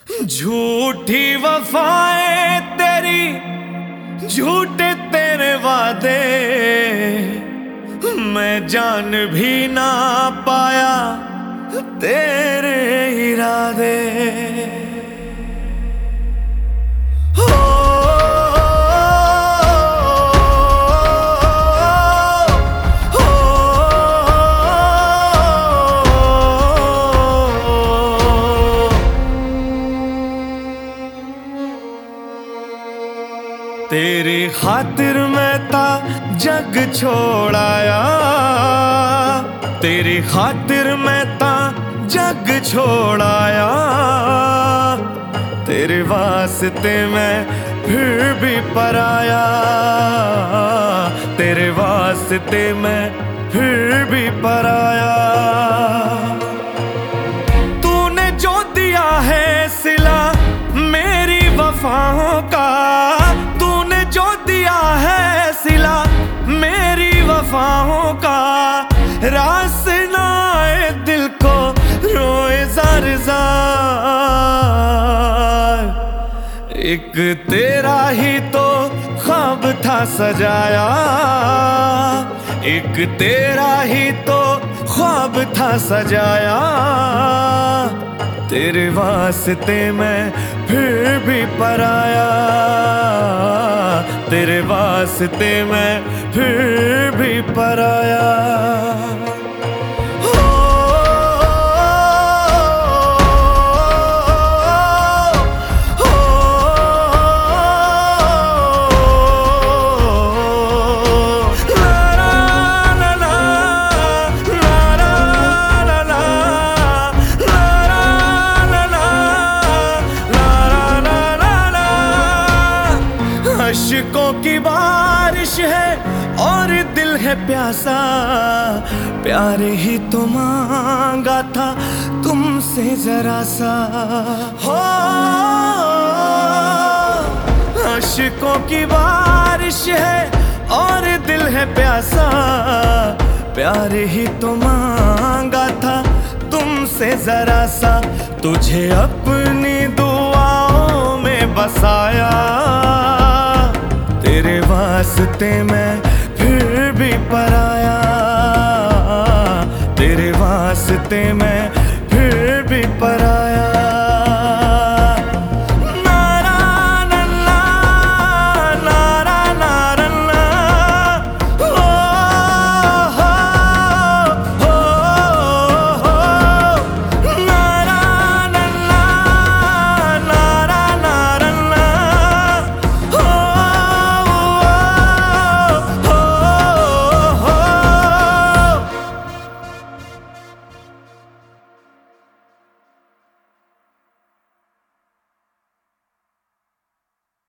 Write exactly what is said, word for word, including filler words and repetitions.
झूठी वफाएं तेरी, झूठे तेरे वादे, मैं जान भी ना पाया तेरे इरादे। हो तेरी खातिर मैं ता जग छोड़ाया, तेरी खातिर मैं ता जग छोड़ाया, तेरे वास्ते मैं फिर भी पराया, तेरे वास्ते मैं फिर भी पराया। तूने जो दिया है सिला मेरी वफाओं का, जो दिया है सिला मेरी वफाओं का, रास ना आए दिल को रोए जार जार। एक तेरा ही तो ख्वाब था सजाया, एक तेरा ही तो ख्वाब था सजाया, तेरे वास्ते मैं फिर भी पराया, तेरे वास्ते मैं फिर भी पराया। अश्कों की बारिश है और दिल है प्यासा, प्यार ही तो मांगा था तुमसे जरा सा। हो अश्कों की बारिश है और दिल है प्यासा, प्यार ही तो मांगा था तुमसे जरा सा। तुझे अपनी दुआओं में बसाया, तेरे वास्ते मैं फिर भी पराया, तेरे वास्ते मैं